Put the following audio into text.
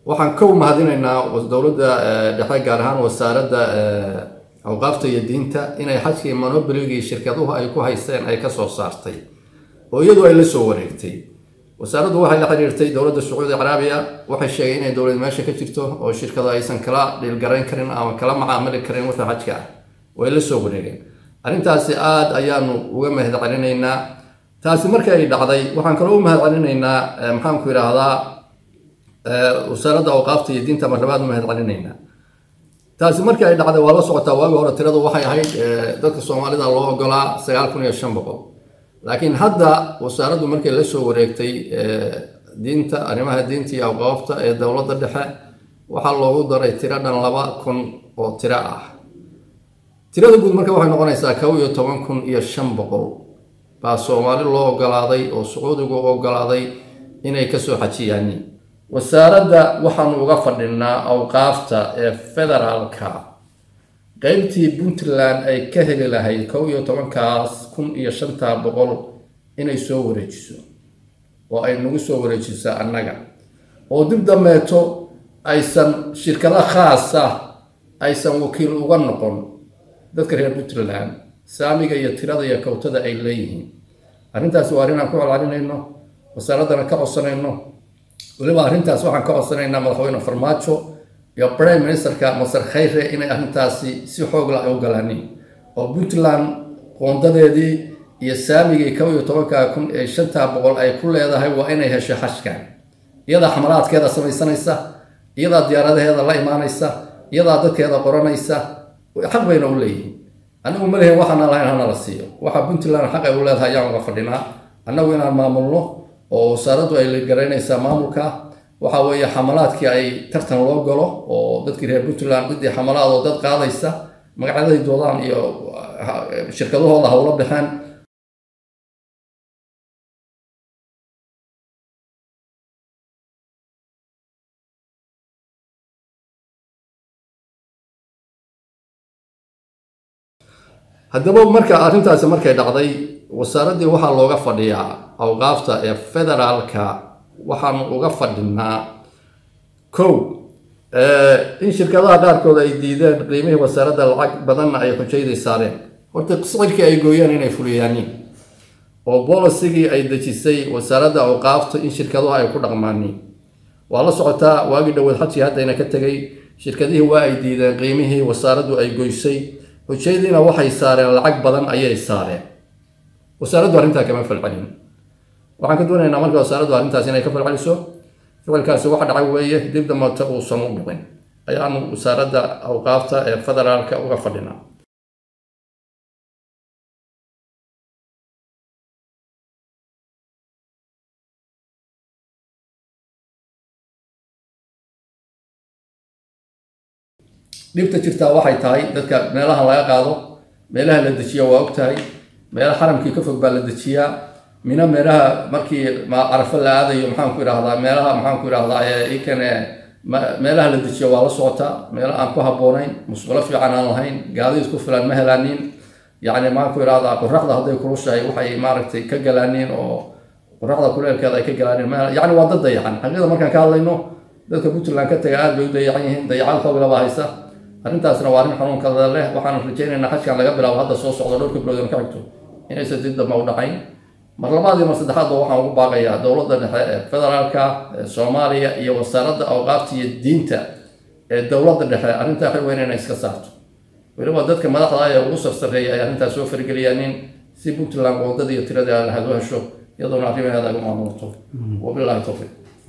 waxaan ka mahadinaynaa dowladda dhexe gaar ahaan wasaaradda awqaafta iyo diinta inay xajkii monopoligii shirkaduhu ay ku haysteen ay ka soo saartay oo iyadu ay la soo wareegtay. wasaaraddu waxay la xiriirtay dowladda Sacuudi Carabiya, waxay sheegay inay dowlad meesha ka jirto oo shirkado aysan kala dhiilgarayn karin ama kala macaamili karin wixii xajka ah way la soo wareegeen. arrintaasi aad ayaanu uga mahadcelinaynaa. taasi markii ay dhacday waxaan kaloo u mahadcelinaynaa maxaan ku yiraahdaa wasaaradda awqaafta iyo diinta marlabaad mahadcelinaynaa. taasi markii ay dhacday waa la socotaa waagi hore tiradu waxay ahayd dadka Soomaalida loo ogolaa 9500, laakiin hadda wasaaraddu markay la soo wareegtay diinta arrimaha diinta iyo awqaafta ee dowladda dhexe waxaa loogu daray tiro dhan 2000 oo tiro ah. tirada guud marka waxay noqonaysaa 11500 baa Soomaali loo ogolaaday oo Sacuudigu ogolaaday inay ka soo xajiyaan. wasaaradda waxaan uga fadhinaa awqaafta ee federaalka qaybtii Puntland ay ka heli lahayd 11500 inay soo wareejiso oo ay nagu soo wareejiso annaga oo dib dambeeto aysan shirkado khaas ah aysan wakiil uga noqon dadka reer Puntland saamiga iyo tirada iyo kowtada ay leeyihiin. arrintaas waa arrin aan ku calaalinayno wasaaradana ka codsanayno. waliba arrintaas waxaan ka codsanaynaa madaxweyne Farmaajo iyo Prime Ministerka Masar Khayre inay arrintaasi si xoog leh u galaan oo Puntland qoondadeedii iyo saamigii 11500 ay ku leedahay waa inay hesho xajkan. iyada xamalaadkeeda samaysanaysa, iyada diyaaradaheeda la imaanaysa, iyada dadkeeda qoranaysa, xaq bayna u leeyihiin. anigu ma leeyahay waxaan lahayn la siiyo. waxa Puntland xaq ay u leedahay ayaan uga fadhinaa annagu inaan maamulno oo wasaaraddu ay la garanaysaa maamulka. waxa weeye xamalaadkii ay tartan loo galo oo dadkii reer Puntland cidii xamalaad oo dad qaadaysa magacaday doodaan iyo shirkadahooda hawlo bixaan. haddaba marka arrintaasi markay dhacday wasaaraddii waxaa looga fadhiyaa awqaafta ee federaalka waxaan uga fadhinaa in shirkadaha qaarkood ay diideen qiimihii wasaaradda lacag badanna ay xujayday saareen. horta sicirkii ay gooyeen inay fuliyaaniin oo boolicigii ay dejisay wasaaradda awqaafta in shirkaduhu ay ku dhaqmaaniin. waa la socotaa waagii dhaweed xajii haddayna ka tegay shirkadihii waa ay diideen qiimihii wasaaraddu ay goysay, xujaydiina waxay saareen lacag badan ayay saareen. wasaaraddu arrintaa kama falcelin. waxaan ka doonaynaa marka wasaaraddu arrintaas inay ka falceliso. ficilkaasi waxa dhacay weeye dib damata uusan u dhicin ayaanu wasaaradda awqaafta ee federaalka uga fadhinaa. dhibta jirtaa waxay tahay dadka meelaha laga qaado, meelaha la dejiyo waa ogtahay, meelaha xaramkii ka fog baa la dejiyaa. mina meelaha markii Carafa la aadayo maxaan ku yiraahdaa meelaha maxaan ku yiraahdaa meelaha la dejiyo waa la socotaa, meelaha aan ku habboonayn, musqulo fiican aan lahayn, gaadiid ku filan ma helaanin. yacni maxaan ku yiraahdaa qorraxda hadday kulushahay waxay maaragtay ka galaaniin oo qorraxda kuleelkeeda ay ka galaaniin. yacni waa dad dayacan. xaqiiqda markaan ka hadlayno dadka Puntland ka taga aad bay u dayacan yihiin, dayacaad xoogla baa haysa. arrintaasna waa arrin xanuun kale leh. waxaan rajaynaynaa xajkan laga bilaabo hadda soo socdo dhowrka bilood ka xigto inaysan dib dambe u dhacayn. mar labaad iyo mar saddexaadba waxaan ugu baaqayaa dowladda dhexe ee federaalka ee Soomaaliya iyo wasaaradda awqaafta iyo diinta ee dowladda dhexe arrintaa xil weyn inay iska saarto. weliba dadka madaxda ah ee ugu sarsareeya ay arrintaas soo fargeliyaan si Puntland qoondada iyo tirada ay hesho iyadoona arrimaheeda lagu maamulto. wabillahi tawfiiq.